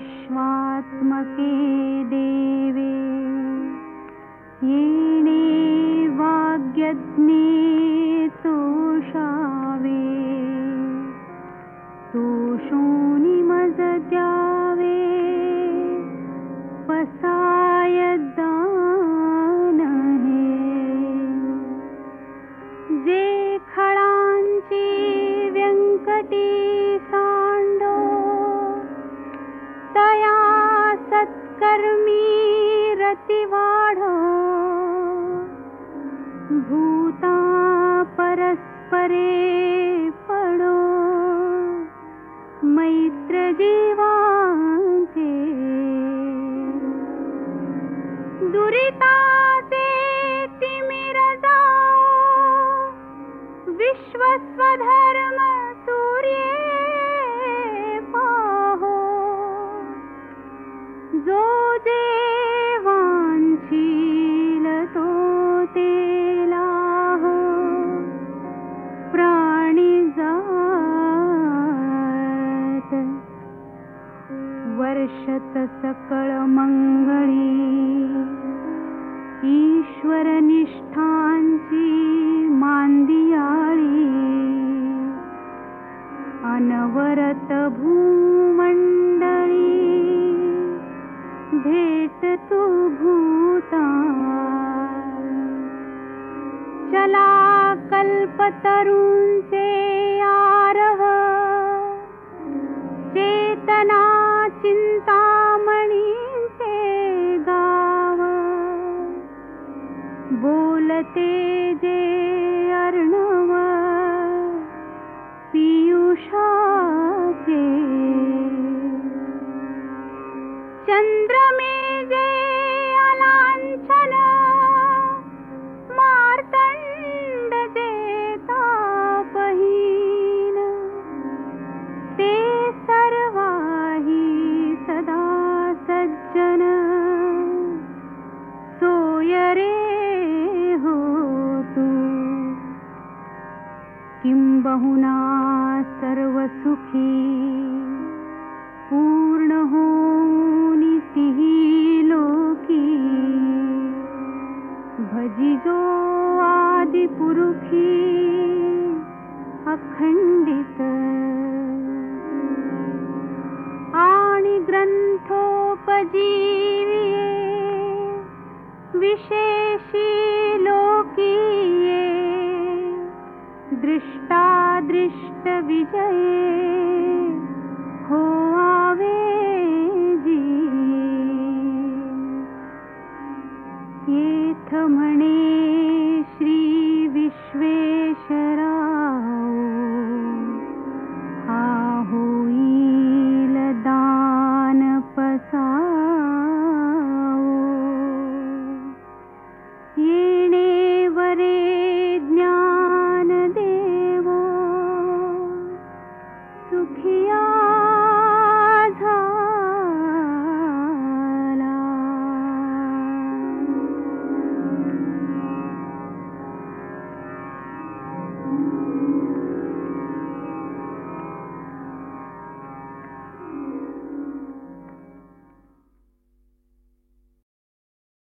विश्वात्मके देवे येणे वाग्यज्ञे तोषावे तोषोनी मज द्यावे पसाय दान हे जे खळांची व्यंकटी सांडो तया सत्कर्मी रती वाढो भूता परस्परे पडो मैत्र जीवांचे दुरिताचे तिमिर जाओ विश्वस्वधर्म सूर्ये पाहो जो देवांशील तो तेलाहो प्राणी जात वर्षत सकळ मंगळी ईश्वर निष्ठांची मांदियाळी अनवरत भूमंडळी भेट तू भूता चला कल्पतरूंचे आरव चेतना चिंतामणींचे गाव बोलते जे अर्णव पीयूषाचे चंद्रमे जे अलांछन मार्तंड जे तापहीन ते सर्वाही सदा सज्जन सोय रे हो तू किंबहुना सर्व सुखी पूर्ण होनी तिही लोकी भजिजो आदि पुरुषी अखंडित आणि ग्रंथोपजीविये विशेषी लोकीये दृष्टादृष्ट विजये हो आवे जी येथ म्हणे श्री विश्वेश्वरा